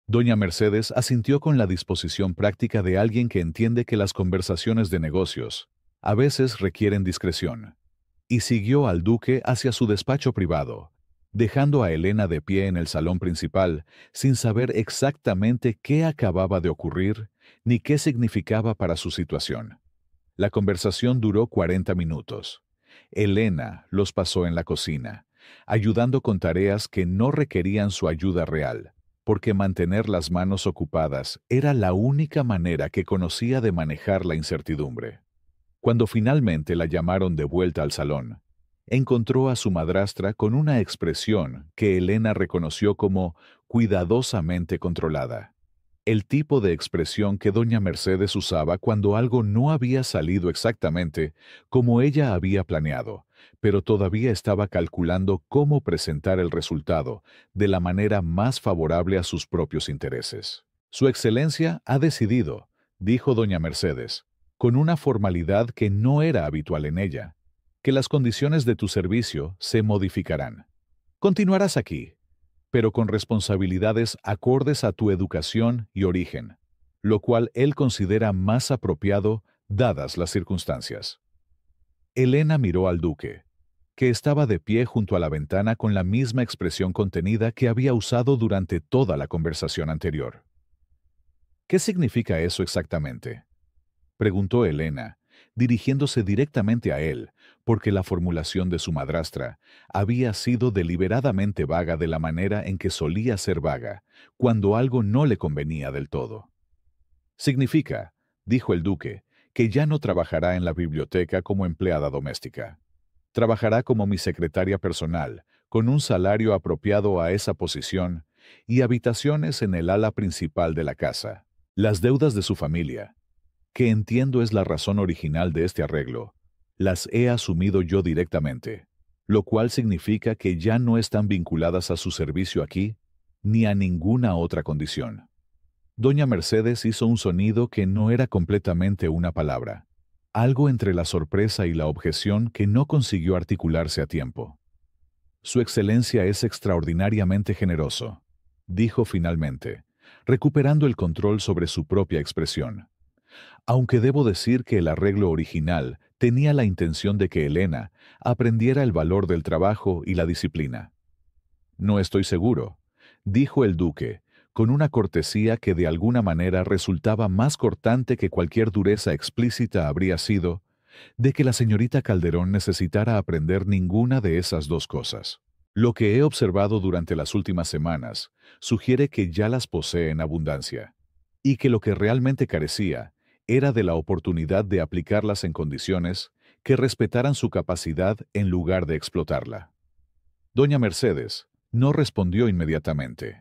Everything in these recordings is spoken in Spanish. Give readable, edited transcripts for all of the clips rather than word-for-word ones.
Doña Mercedes asintió con la disposición práctica de alguien que entiende que las conversaciones de negocios a veces requieren discreción, y siguió al duque hacia su despacho privado, dejando a Elena de pie en el salón principal, sin saber exactamente qué acababa de ocurrir ni qué significaba para su situación. La conversación duró 40 minutos. Elena los pasó en la cocina, ayudando con tareas que no requerían su ayuda real, porque mantener las manos ocupadas era la única manera que conocía de manejar la incertidumbre. Cuando finalmente la llamaron de vuelta al salón, encontró a su madrastra con una expresión que Elena reconoció como cuidadosamente controlada. El tipo de expresión que doña Mercedes usaba cuando algo no había salido exactamente como ella había planeado, pero todavía estaba calculando cómo presentar el resultado de la manera más favorable a sus propios intereses. Su Excelencia ha decidido, dijo doña Mercedes, con una formalidad que no era habitual en ella, que las condiciones de tu servicio se modificarán. Continuarás aquí, pero con responsabilidades acordes a tu educación y origen, lo cual él considera más apropiado dadas las circunstancias. Elena miró al duque, que estaba de pie junto a la ventana con la misma expresión contenida que había usado durante toda la conversación anterior. ¿Qué significa eso exactamente?, preguntó Elena, dirigiéndose directamente a él, porque la formulación de su madrastra había sido deliberadamente vaga de la manera en que solía ser vaga, cuando algo no le convenía del todo. Significa, dijo el duque, que ya no trabajará en la biblioteca como empleada doméstica. Trabajará como mi secretaria personal, con un salario apropiado a esa posición y habitaciones en el ala principal de la casa. Las deudas de su familia, que entiendo es la razón original de este arreglo, las he asumido yo directamente, lo cual significa que ya no están vinculadas a su servicio aquí, ni a ninguna otra condición. Doña Mercedes hizo un sonido que no era completamente una palabra, algo entre la sorpresa y la objeción que no consiguió articularse a tiempo. Su Excelencia es extraordinariamente generoso, dijo finalmente, recuperando el control sobre su propia expresión. Aunque debo decir que el arreglo original tenía la intención de que Elena aprendiera el valor del trabajo y la disciplina. No estoy seguro, dijo el duque, con una cortesía que de alguna manera resultaba más cortante que cualquier dureza explícita habría sido, de que la señorita Calderón necesitara aprender ninguna de esas dos cosas. Lo que he observado durante las últimas semanas sugiere que ya las posee en abundancia, y que lo que realmente carecía era de la oportunidad de aplicarlas en condiciones que respetaran su capacidad en lugar de explotarla. Doña Mercedes no respondió inmediatamente.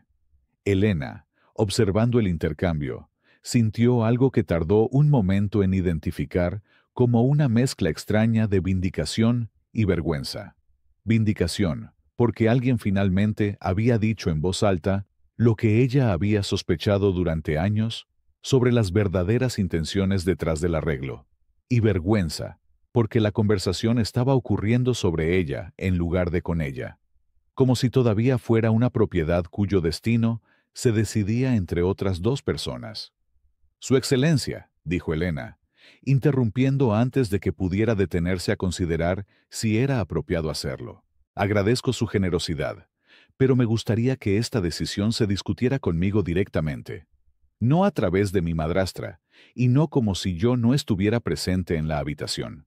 Elena, observando el intercambio, sintió algo que tardó un momento en identificar como una mezcla extraña de vindicación y vergüenza. Vindicación, porque alguien finalmente había dicho en voz alta lo que ella había sospechado durante años sobre las verdaderas intenciones detrás del arreglo, y vergüenza, porque la conversación estaba ocurriendo sobre ella en lugar de con ella, como si todavía fuera una propiedad cuyo destino se decidía entre otras dos personas. Su Excelencia, dijo Elena, interrumpiendo antes de que pudiera detenerse a considerar si era apropiado hacerlo. Agradezco su generosidad, pero me gustaría que esta decisión se discutiera conmigo directamente, no a través de mi madrastra, y no como si yo no estuviera presente en la habitación.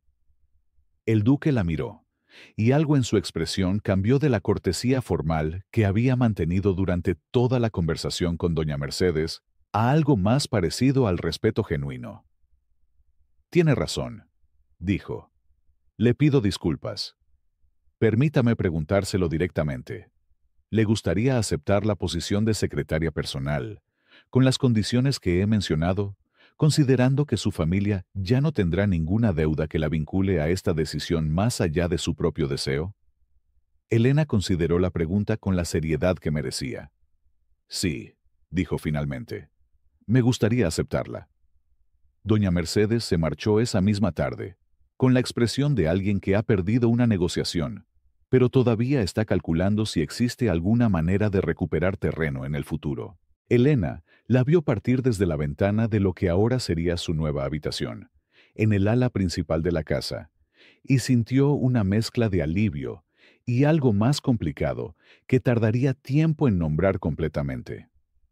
El duque la miró, y algo en su expresión cambió de la cortesía formal que había mantenido durante toda la conversación con doña Mercedes a algo más parecido al respeto genuino. Tiene razón, dijo. Le pido disculpas. Permítame preguntárselo directamente. ¿Le gustaría aceptar la posición de secretaria personal, con las condiciones que he mencionado, considerando que su familia ya no tendrá ninguna deuda que la vincule a esta decisión más allá de su propio deseo? Elena consideró la pregunta con la seriedad que merecía. Sí, dijo finalmente. Me gustaría aceptarla. Doña Mercedes se marchó esa misma tarde, con la expresión de alguien que ha perdido una negociación, pero todavía está calculando si existe alguna manera de recuperar terreno en el futuro. Elena la vio partir desde la ventana de lo que ahora sería su nueva habitación, en el ala principal de la casa, y sintió una mezcla de alivio y algo más complicado que tardaría tiempo en nombrar completamente.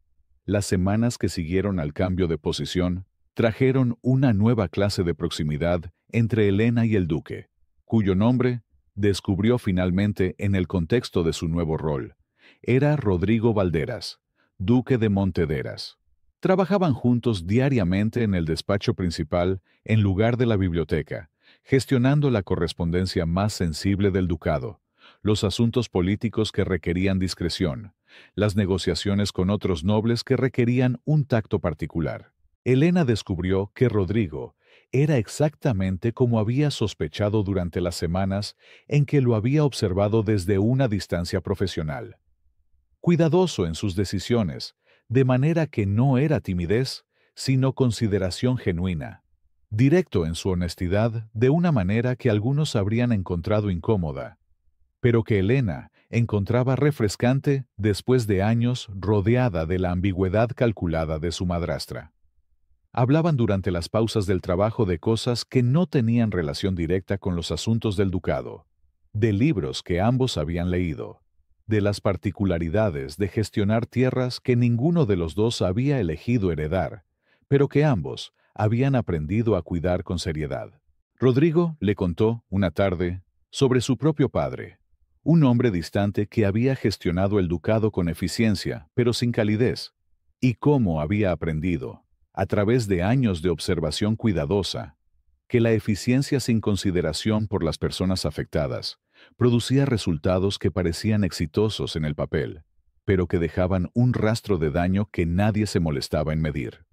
Las semanas que siguieron al cambio de posición trajeron una nueva clase de proximidad entre Elena y el duque, cuyo nombre descubrió finalmente en el contexto de su nuevo rol. Era Rodrigo Valderas, duque de Montederas. Trabajaban juntos diariamente en el despacho principal en lugar de la biblioteca, gestionando la correspondencia más sensible del ducado, los asuntos políticos que requerían discreción, las negociaciones con otros nobles que requerían un tacto particular. Elena descubrió que Rodrigo era exactamente como había sospechado durante las semanas en que lo había observado desde una distancia profesional. Cuidadoso en sus decisiones, de manera que no era timidez, sino consideración genuina. Directo en su honestidad, de una manera que algunos habrían encontrado incómoda, pero que Elena encontraba refrescante después de años rodeada de la ambigüedad calculada de su madrastra. Hablaban durante las pausas del trabajo de cosas que no tenían relación directa con los asuntos del ducado, de libros que ambos habían leído, de las particularidades de gestionar tierras que ninguno de los dos había elegido heredar, pero que ambos habían aprendido a cuidar con seriedad. Rodrigo le contó, una tarde, sobre su propio padre, un hombre distante que había gestionado el ducado con eficiencia, pero sin calidez, y cómo había aprendido, a través de años de observación cuidadosa, que la eficiencia sin consideración por las personas afectadas producía resultados que parecían exitosos en el papel, pero que dejaban un rastro de daño que nadie se molestaba en medir.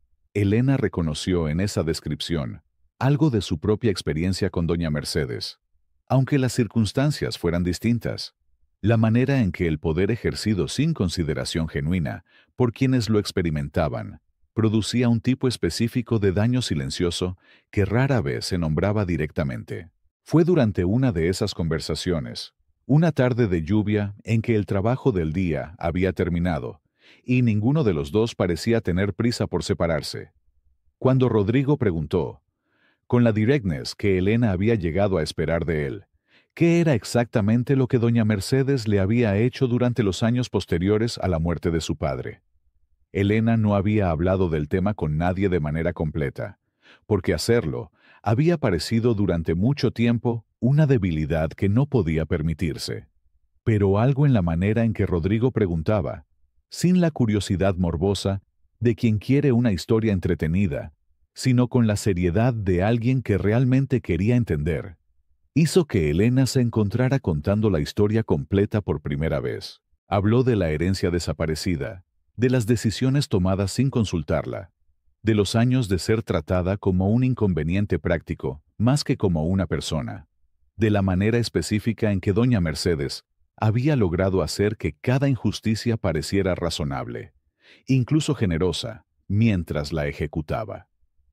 Elena reconoció en esa descripción algo de su propia experiencia con doña Mercedes, aunque las circunstancias fueran distintas. La manera en que el poder ejercido sin consideración genuina por quienes lo experimentaban producía un tipo específico de daño silencioso que rara vez se nombraba directamente. Fue durante una de esas conversaciones, una tarde de lluvia en que el trabajo del día había terminado, y ninguno de los dos parecía tener prisa por separarse, cuando Rodrigo preguntó, con la directness que Elena había llegado a esperar de él, qué era exactamente lo que doña Mercedes le había hecho durante los años posteriores a la muerte de su padre. Elena no había hablado del tema con nadie de manera completa, porque hacerlo había parecido durante mucho tiempo una debilidad que no podía permitirse. Pero algo en la manera en que Rodrigo preguntaba, sin la curiosidad morbosa de quien quiere una historia entretenida, sino con la seriedad de alguien que realmente quería entender, hizo que Elena se encontrara contando la historia completa por primera vez. Habló de la herencia desaparecida, de las decisiones tomadas sin consultarla, de los años de ser tratada como un inconveniente práctico, más que como una persona, de la manera específica en que doña Mercedes había logrado hacer que cada injusticia pareciera razonable, incluso generosa, mientras la ejecutaba.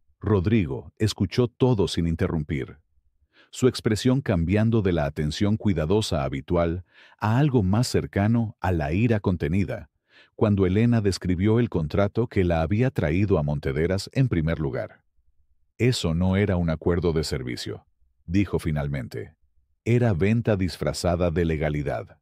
Rodrigo escuchó todo sin interrumpir, su expresión cambiando de la atención cuidadosa habitual a algo más cercano a la ira contenida, cuando Elena describió el contrato que la había traído a Montederas en primer lugar. Eso no era un acuerdo de servicio, dijo finalmente. Era venta disfrazada de legalidad.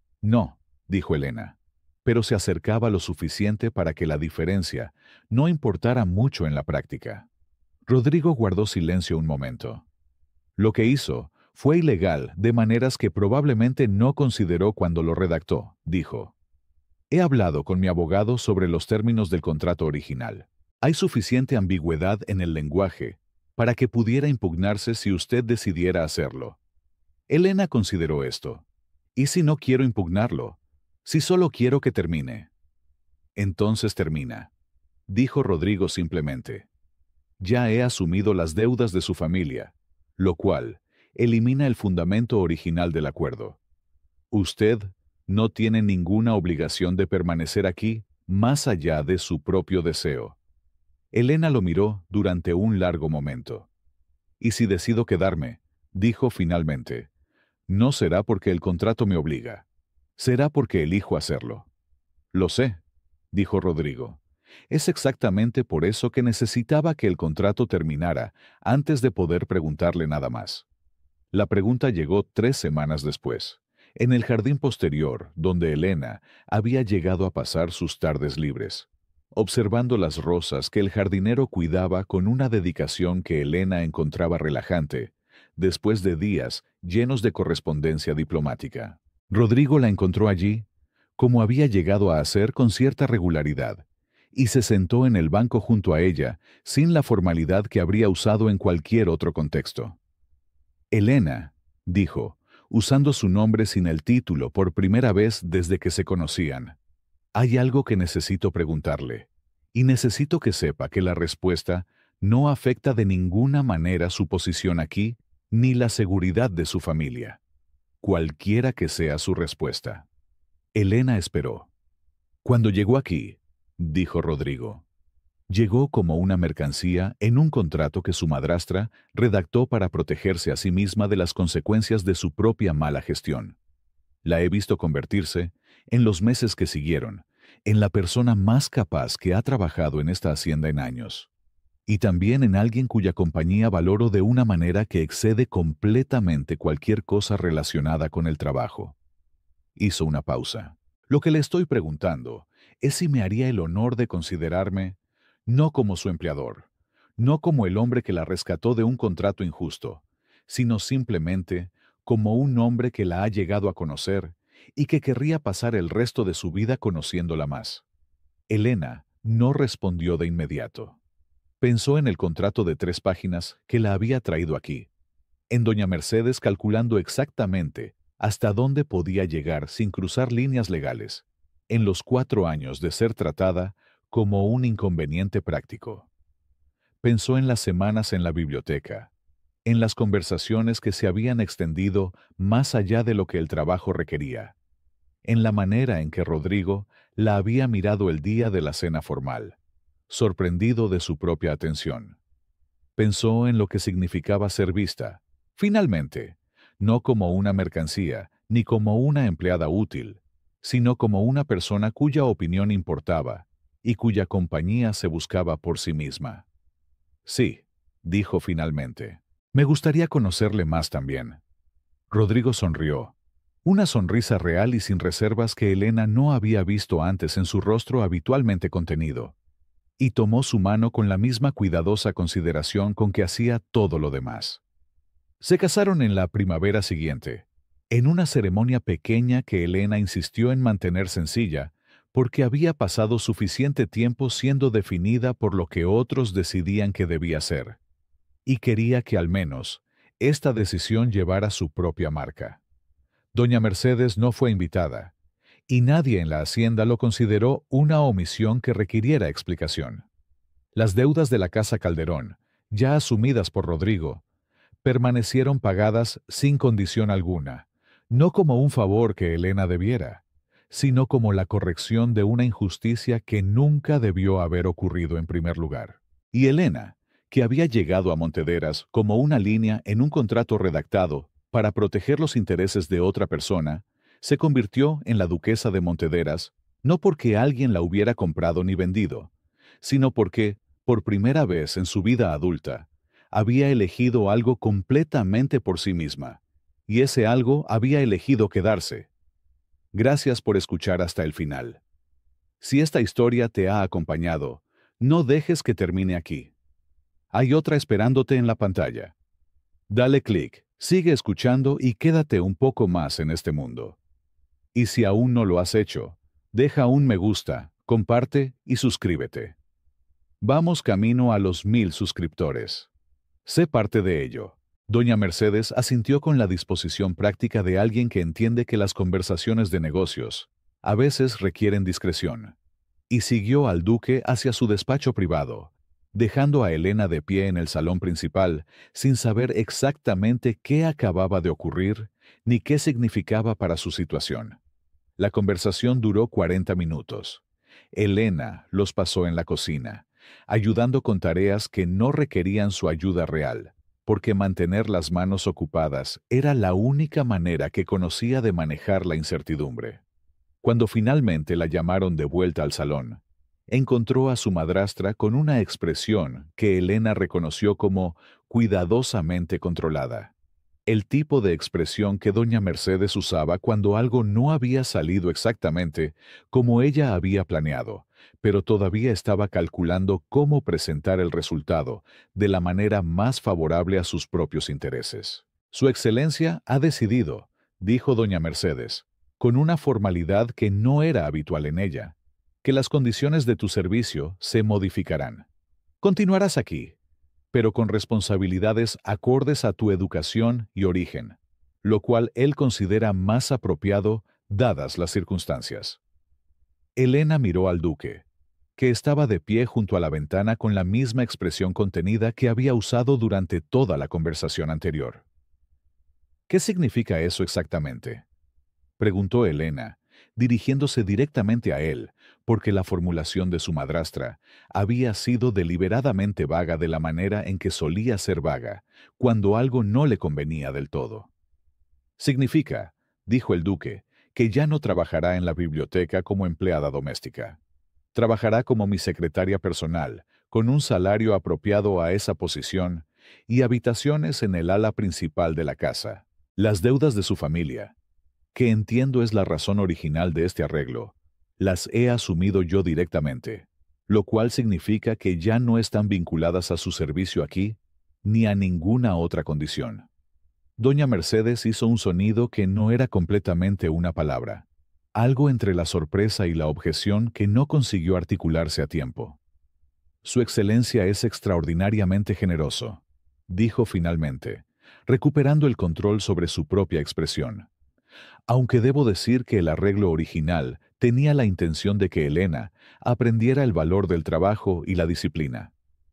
No, dijo Elena, pero se acercaba lo suficiente para que la diferencia no importara mucho en la práctica. Rodrigo guardó silencio un momento. Lo que hizo fue ilegal de maneras que probablemente no consideró cuando lo redactó, dijo. He hablado con mi abogado sobre los términos del contrato original. Hay suficiente ambigüedad en el lenguaje para que pudiera impugnarse si usted decidiera hacerlo. Elena consideró esto. ¿Y si no quiero impugnarlo? Si solo quiero que termine. Entonces termina, dijo Rodrigo simplemente. Ya he asumido las deudas de su familia, lo cual elimina el fundamento original del acuerdo. Usted no tiene ninguna obligación de permanecer aquí más allá de su propio deseo. Elena lo miró durante un largo momento. Y si decido quedarme, dijo finalmente, no será porque el contrato me obliga, será porque elijo hacerlo. Lo sé. dijo Rodrigo. Es exactamente por eso que necesitaba que el contrato terminara antes de poder preguntarle nada más. La pregunta llegó 3 semanas después, en el jardín posterior, donde Elena había llegado a pasar sus tardes libres, observando las rosas que el jardinero cuidaba con una dedicación que Elena encontraba relajante, después de días llenos de correspondencia diplomática. Rodrigo la encontró allí, como había llegado a hacer con cierta regularidad, y se sentó en el banco junto a ella, sin la formalidad que habría usado en cualquier otro contexto. Elena, dijo, usando su nombre sin el título por primera vez desde que se conocían. Hay algo que necesito preguntarle, y necesito que sepa que la respuesta no afecta de ninguna manera su posición aquí ni la seguridad de su familia, cualquiera que sea su respuesta. Elena esperó. Cuando llegó aquí, dijo Rodrigo, llegó como una mercancía en un contrato que su madrastra redactó para protegerse a sí misma de las consecuencias de su propia mala gestión. La he visto convertirse, en los meses que siguieron, en la persona más capaz que ha trabajado en esta hacienda en años, y también en alguien cuya compañía valoro de una manera que excede completamente cualquier cosa relacionada con el trabajo. Hizo una pausa. Lo que le estoy preguntando es si me haría el honor de considerarme no como su empleador, no como el hombre que la rescató de un contrato injusto, sino simplemente como un hombre que la ha llegado a conocer y que querría pasar el resto de su vida conociéndola más. Elena no respondió de inmediato. Pensó en el contrato de 3 páginas que la había traído aquí, en doña Mercedes calculando exactamente hasta dónde podía llegar sin cruzar líneas legales, en los 4 años de ser tratada como un inconveniente práctico. Pensó en las semanas en la biblioteca, en las conversaciones que se habían extendido más allá de lo que el trabajo requería, en la manera en que Rodrigo la había mirado el día de la cena formal, sorprendido de su propia atención. Pensó en lo que significaba ser vista, finalmente, no como una mercancía ni como una empleada útil, sino como una persona cuya opinión importaba y cuya compañía se buscaba por sí misma. Sí, dijo finalmente. Me gustaría conocerle más también. Rodrigo sonrió, una sonrisa real y sin reservas que Elena no había visto antes en su rostro habitualmente contenido, y tomó su mano con la misma cuidadosa consideración con que hacía todo lo demás. Se casaron en la primavera siguiente, en una ceremonia pequeña que Elena insistió en mantener sencilla, porque había pasado suficiente tiempo siendo definida por lo que otros decidían que debía ser, y quería que al menos esta decisión llevara su propia marca. Doña Mercedes no fue invitada, y nadie en la hacienda lo consideró una omisión que requiriera explicación. Las deudas de la Casa Calderón, ya asumidas por Rodrigo, permanecieron pagadas sin condición alguna, no como un favor que Elena debiera, sino como la corrección de una injusticia que nunca debió haber ocurrido en primer lugar. Y Elena, que había llegado a Montederas como una línea en un contrato redactado para proteger los intereses de otra persona, se convirtió en la duquesa de Montederas no porque alguien la hubiera comprado ni vendido, sino porque, por primera vez en su vida adulta, había elegido algo completamente por sí misma, y ese algo había elegido quedarse. Gracias por escuchar hasta el final. Si esta historia te ha acompañado, no dejes que termine aquí. Hay otra esperándote en la pantalla. Dale clic, sigue escuchando y quédate un poco más en este mundo. Y si aún no lo has hecho, deja un me gusta, comparte y suscríbete. Vamos camino a los 1000 suscriptores. Sé parte de ello. Doña Mercedes asintió con la disposición práctica de alguien que entiende que las conversaciones de negocios a veces requieren discreción, y siguió al duque hacia su despacho privado, dejando a Elena de pie en el salón principal sin saber exactamente qué acababa de ocurrir ni qué significaba para su situación. La conversación duró 40 minutos. Elena los pasó en la cocina, ayudando con tareas que no requerían su ayuda real, porque mantener las manos ocupadas era la única manera que conocía de manejar la incertidumbre. Cuando finalmente la llamaron de vuelta al salón, encontró a su madrastra con una expresión que Elena reconoció como cuidadosamente controlada. El tipo de expresión que doña Mercedes usaba cuando algo no había salido exactamente como ella había planeado, pero todavía estaba calculando cómo presentar el resultado de la manera más favorable a sus propios intereses. Su Excelencia ha decidido, dijo doña Mercedes, con una formalidad que no era habitual en ella, que las condiciones de tu servicio se modificarán. Continuarás aquí, pero con responsabilidades acordes a tu educación y origen, lo cual él considera más apropiado dadas las circunstancias. Elena miró al duque, que estaba de pie junto a la ventana con la misma expresión contenida que había usado durante toda la conversación anterior. ¿Qué significa eso exactamente?, preguntó Elena, dirigiéndose directamente a él, porque la formulación de su madrastra había sido deliberadamente vaga de la manera en que solía ser vaga, cuando algo no le convenía del todo. Significa, dijo el duque, que ya no trabajará en la biblioteca como empleada doméstica. Trabajará como mi secretaria personal, con un salario apropiado a esa posición y habitaciones en el ala principal de la casa. Las deudas de su familia, que entiendo es la razón original de este arreglo, las he asumido yo directamente, lo cual significa que ya no están vinculadas a su servicio aquí, ni a ninguna otra condición. Doña Mercedes hizo un sonido que no era completamente una palabra, algo entre la sorpresa y la objeción que no consiguió articularse a tiempo. Su Excelencia es extraordinariamente generoso, dijo finalmente, recuperando el control sobre su propia expresión. Aunque debo decir que el arreglo original tenía la intención de que Elena aprendiera el valor del trabajo y la disciplina.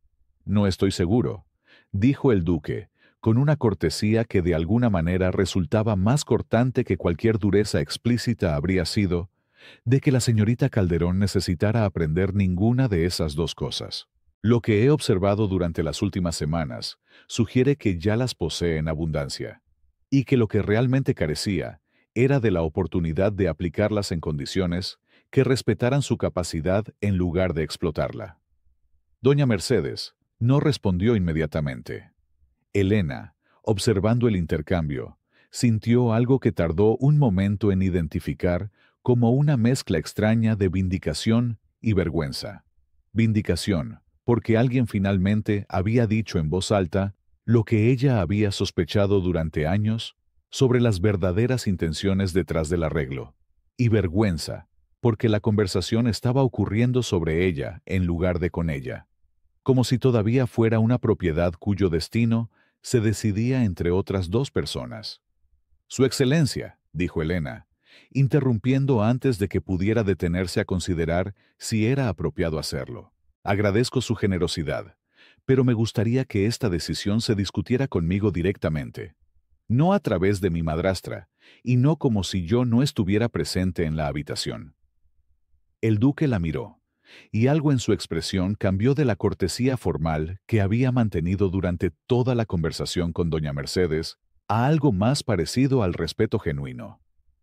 No estoy seguro, dijo el duque, con una cortesía que de alguna manera resultaba más cortante que cualquier dureza explícita habría sido, de que la señorita Calderón necesitara aprender ninguna de esas dos cosas. Lo que he observado durante las últimas semanas sugiere que ya las posee en abundancia, y que lo que realmente carecía era de la oportunidad de aplicarlas en condiciones que respetaran su capacidad en lugar de explotarla. Doña Mercedes no respondió inmediatamente. Elena, observando el intercambio, sintió algo que tardó un momento en identificar como una mezcla extraña de vindicación y vergüenza. Vindicación, porque alguien finalmente había dicho en voz alta lo que ella había sospechado durante años sobre las verdaderas intenciones detrás del arreglo, y vergüenza, porque la conversación estaba ocurriendo sobre ella en lugar de con ella, como si todavía fuera una propiedad cuyo destino se decidía entre otras dos personas. Su Excelencia, dijo Elena, interrumpiendo antes de que pudiera detenerse a considerar si era apropiado hacerlo. Agradezco su generosidad, pero me gustaría que esta decisión se discutiera conmigo directamente, no a través de mi madrastra, y no como si yo no estuviera presente en la habitación. El duque la miró, y algo en su expresión cambió de la cortesía formal que había mantenido durante toda la conversación con doña Mercedes a algo más parecido al respeto genuino.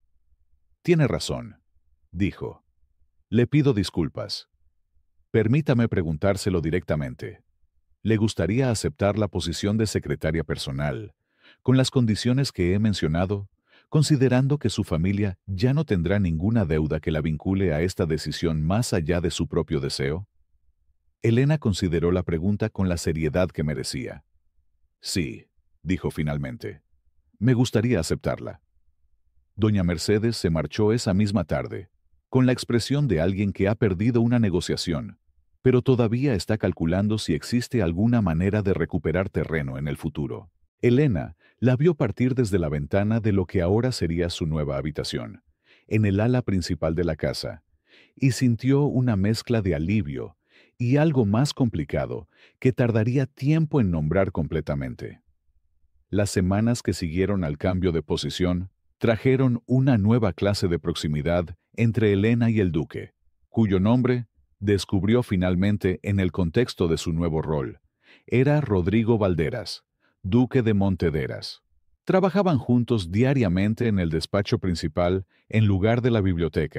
Tiene razón, dijo. Le pido disculpas. Permítame preguntárselo directamente. ¿Le gustaría aceptar la posición de secretaria personal, con las condiciones que he mencionado, considerando que su familia ya no tendrá ninguna deuda que la vincule a esta decisión más allá de su propio deseo? Elena consideró la pregunta con la seriedad que merecía. Sí, dijo finalmente. Me gustaría aceptarla. Doña Mercedes se marchó esa misma tarde, con la expresión de alguien que ha perdido una negociación, pero todavía está calculando si existe alguna manera de recuperar terreno en el futuro. Elena la vio partir desde la ventana de lo que ahora sería su nueva habitación, en el ala principal de la casa, y sintió una mezcla de alivio y algo más complicado que tardaría tiempo en nombrar completamente. Las semanas que siguieron al cambio de posición trajeron una nueva clase de proximidad entre Elena y el duque, cuyo nombre descubrió finalmente en el contexto de su nuevo rol. Era Rodrigo Valderas, duque de Montederas. Trabajaban juntos diariamente en el despacho principal en lugar de la biblioteca,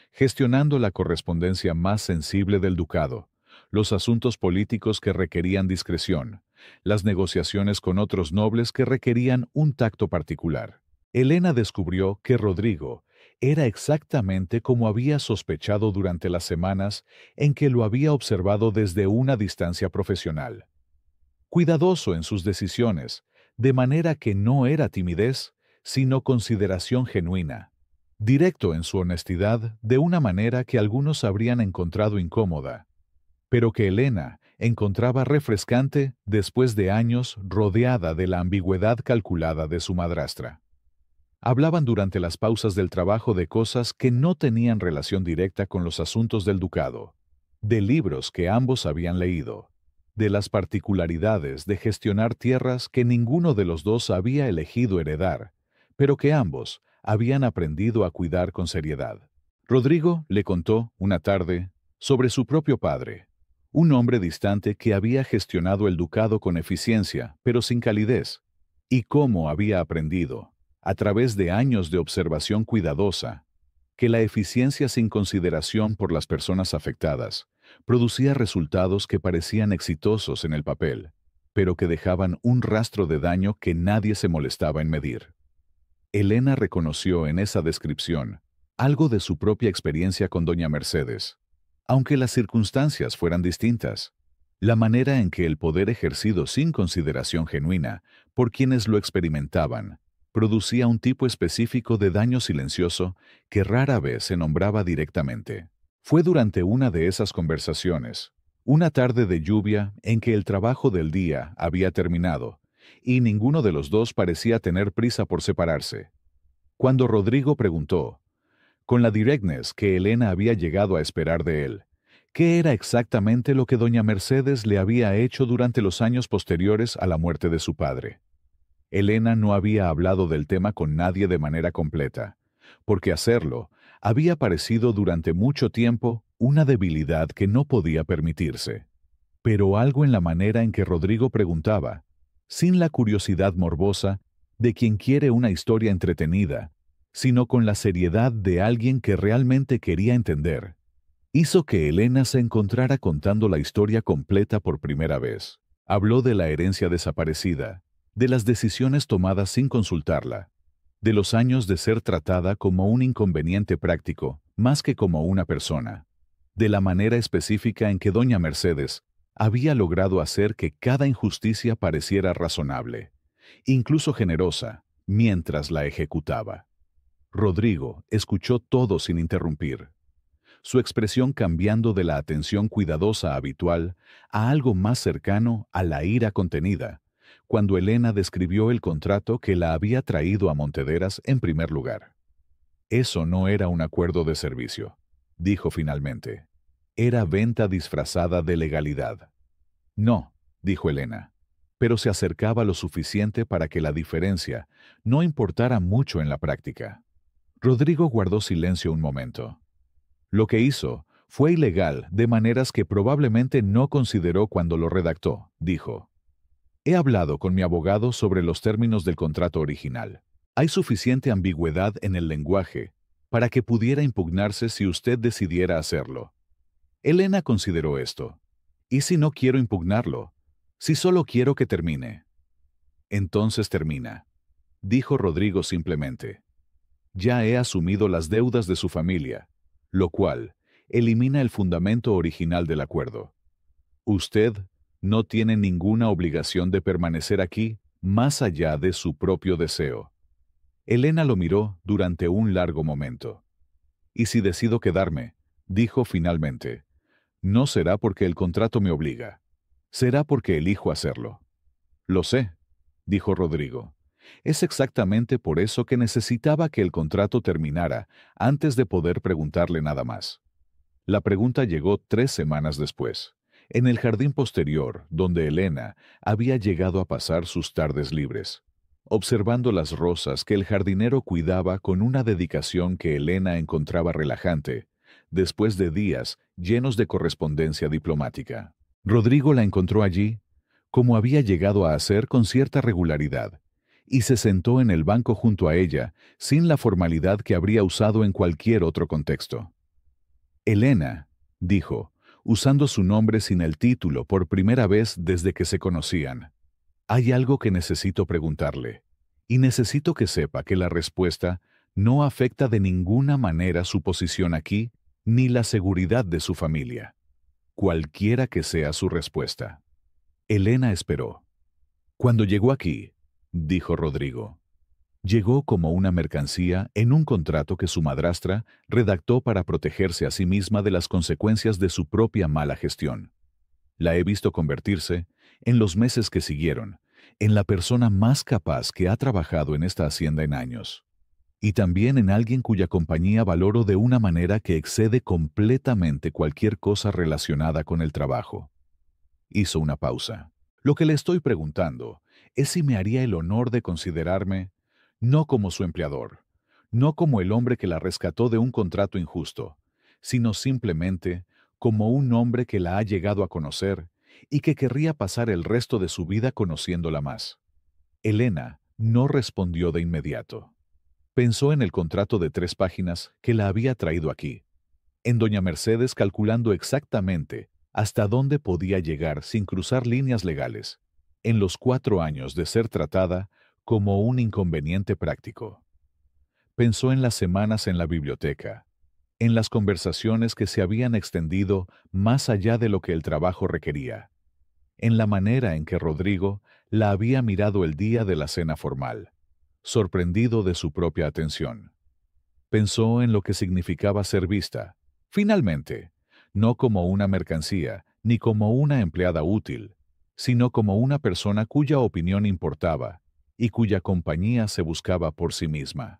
gestionando la correspondencia más sensible del ducado, los asuntos políticos que requerían discreción, las negociaciones con otros nobles que requerían un tacto particular. Elena descubrió que Rodrigo era exactamente como había sospechado durante las semanas en que lo había observado desde una distancia profesional. Cuidadoso en sus decisiones, de manera que no era timidez, sino consideración genuina. Directo en su honestidad, de una manera que algunos habrían encontrado incómoda, pero que Elena encontraba refrescante después de años rodeada de la ambigüedad calculada de su madrastra. Hablaban durante las pausas del trabajo de cosas que no tenían relación directa con los asuntos del ducado, de libros que ambos habían leído, de las particularidades de gestionar tierras que ninguno de los dos había elegido heredar, pero que ambos habían aprendido a cuidar con seriedad. Rodrigo le contó, una tarde, sobre su propio padre, un hombre distante que había gestionado el ducado con eficiencia, pero sin calidez, y cómo había aprendido, a través de años de observación cuidadosa, que la eficiencia sin consideración por las personas afectadas producía resultados que parecían exitosos en el papel, pero que dejaban un rastro de daño que nadie se molestaba en medir. Elena reconoció en esa descripción algo de su propia experiencia con doña Mercedes, aunque las circunstancias fueran distintas. La manera en que el poder ejercido sin consideración genuina por quienes lo experimentaban producía un tipo específico de daño silencioso que rara vez se nombraba directamente. Fue durante una de esas conversaciones, una tarde de lluvia en que el trabajo del día había terminado, y ninguno de los dos parecía tener prisa por separarse, cuando Rodrigo preguntó, con la directness que Elena había llegado a esperar de él, qué era exactamente lo que doña Mercedes le había hecho durante los años posteriores a la muerte de su padre. Elena no había hablado del tema con nadie de manera completa, porque hacerlo había parecido durante mucho tiempo una debilidad que no podía permitirse. Pero algo en la manera en que Rodrigo preguntaba, sin la curiosidad morbosa de quien quiere una historia entretenida, sino con la seriedad de alguien que realmente quería entender, hizo que Elena se encontrara contando la historia completa por primera vez. Habló de la herencia desaparecida, de las decisiones tomadas sin consultarla, de los años de ser tratada como un inconveniente práctico, más que como una persona, de la manera específica en que doña Mercedes había logrado hacer que cada injusticia pareciera razonable, incluso generosa, mientras la ejecutaba. Rodrigo escuchó todo sin interrumpir, su expresión cambiando de la atención cuidadosa habitual a algo más cercano a la ira contenida, cuando Elena describió el contrato que la había traído a Montederas en primer lugar. Eso no era un acuerdo de servicio, dijo finalmente. Era venta disfrazada de legalidad. No, dijo Elena, pero se acercaba lo suficiente para que la diferencia no importara mucho en la práctica. Rodrigo guardó silencio un momento. Lo que hizo fue ilegal de maneras que probablemente no consideró cuando lo redactó, dijo. He hablado con mi abogado sobre los términos del contrato original. Hay suficiente ambigüedad en el lenguaje para que pudiera impugnarse si usted decidiera hacerlo. Elena consideró esto. ¿Y si no quiero impugnarlo? Si solo quiero que termine. Entonces termina, dijo Rodrigo simplemente. Ya he asumido las deudas de su familia, lo cual elimina el fundamento original del acuerdo. Usted no tiene ninguna obligación de permanecer aquí más allá de su propio deseo. Elena lo miró durante un largo momento. ¿Y si decido quedarme?, dijo finalmente. No será porque el contrato me obliga. Será porque elijo hacerlo. Lo sé, dijo Rodrigo. Es exactamente por eso que necesitaba que el contrato terminara antes de poder preguntarle nada más. La pregunta llegó 3 semanas después, en el jardín posterior, donde Elena había llegado a pasar sus tardes libres, observando las rosas que el jardinero cuidaba con una dedicación que Elena encontraba relajante, después de días llenos de correspondencia diplomática. Rodrigo la encontró allí, como había llegado a hacer con cierta regularidad, y se sentó en el banco junto a ella, sin la formalidad que habría usado en cualquier otro contexto. Elena, dijo, usando su nombre sin el título por primera vez desde que se conocían. Hay algo que necesito preguntarle, y necesito que sepa que la respuesta no afecta de ninguna manera su posición aquí ni la seguridad de su familia, cualquiera que sea su respuesta. Elena esperó. Cuando llegó aquí, dijo Rodrigo, llegó como una mercancía en un contrato que su madrastra redactó para protegerse a sí misma de las consecuencias de su propia mala gestión. La he visto convertirse, en los meses que siguieron, en la persona más capaz que ha trabajado en esta hacienda en años. Y también en alguien cuya compañía valoro de una manera que excede completamente cualquier cosa relacionada con el trabajo. Hizo una pausa. Lo que le estoy preguntando es si me haría el honor de considerarme no como su empleador, no como el hombre que la rescató de un contrato injusto, sino simplemente como un hombre que la ha llegado a conocer y que querría pasar el resto de su vida conociéndola más. Elena no respondió de inmediato. Pensó en el contrato de 3 páginas que la había traído aquí, en doña Mercedes calculando exactamente hasta dónde podía llegar sin cruzar líneas legales, en los 4 años de ser tratada como un inconveniente práctico. Pensó en las semanas en la biblioteca, en las conversaciones que se habían extendido más allá de lo que el trabajo requería, en la manera en que Rodrigo la había mirado el día de la cena formal, sorprendido de su propia atención. Pensó en lo que significaba ser vista, finalmente, no como una mercancía ni como una empleada útil, sino como una persona cuya opinión importaba y cuya compañía se buscaba por sí misma.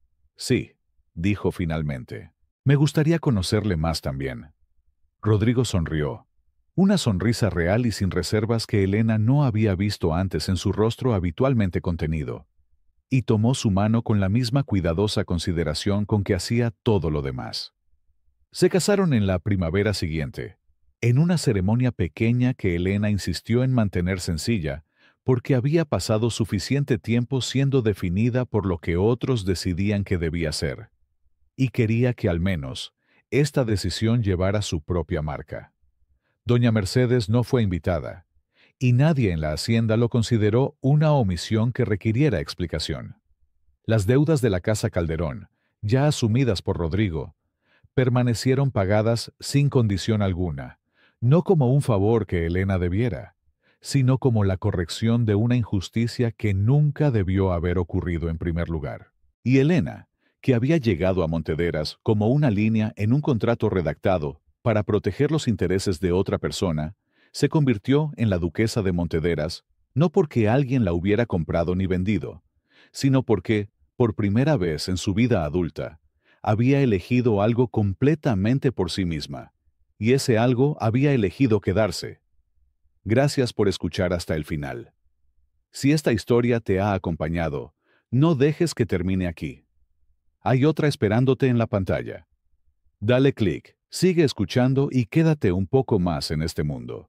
Sí, dijo finalmente. Me gustaría conocerle más también. Rodrigo sonrió. Una sonrisa real y sin reservas que Elena no había visto antes en su rostro habitualmente contenido, y tomó su mano con la misma cuidadosa consideración con que hacía todo lo demás. Se casaron en la primavera siguiente, en una ceremonia pequeña que Elena insistió en mantener sencilla, porque había pasado suficiente tiempo siendo definida por lo que otros decidían que debía ser, y quería que al menos esta decisión llevara su propia marca. Doña Mercedes no fue invitada, y nadie en la hacienda lo consideró una omisión que requiriera explicación. Las deudas de la casa Calderón, ya asumidas por Rodrigo, permanecieron pagadas sin condición alguna, no como un favor que Elena debiera, sino como la corrección de una injusticia que nunca debió haber ocurrido en primer lugar. Y Elena, que había llegado a Montederas como una línea en un contrato redactado para proteger los intereses de otra persona, se convirtió en la duquesa de Montederas no porque alguien la hubiera comprado ni vendido, sino porque, por primera vez en su vida adulta, había elegido algo completamente por sí misma, y ese algo había elegido quedarse. Gracias por escuchar hasta el final. Si esta historia te ha acompañado, no dejes que termine aquí. Hay otra esperándote en la pantalla. Dale clic, sigue escuchando y quédate un poco más en este mundo.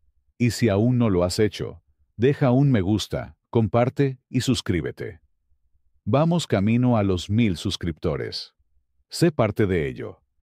Y si aún no lo has hecho, deja un me gusta, comparte y suscríbete. Vamos camino a los 1000 suscriptores. Sé parte de ello.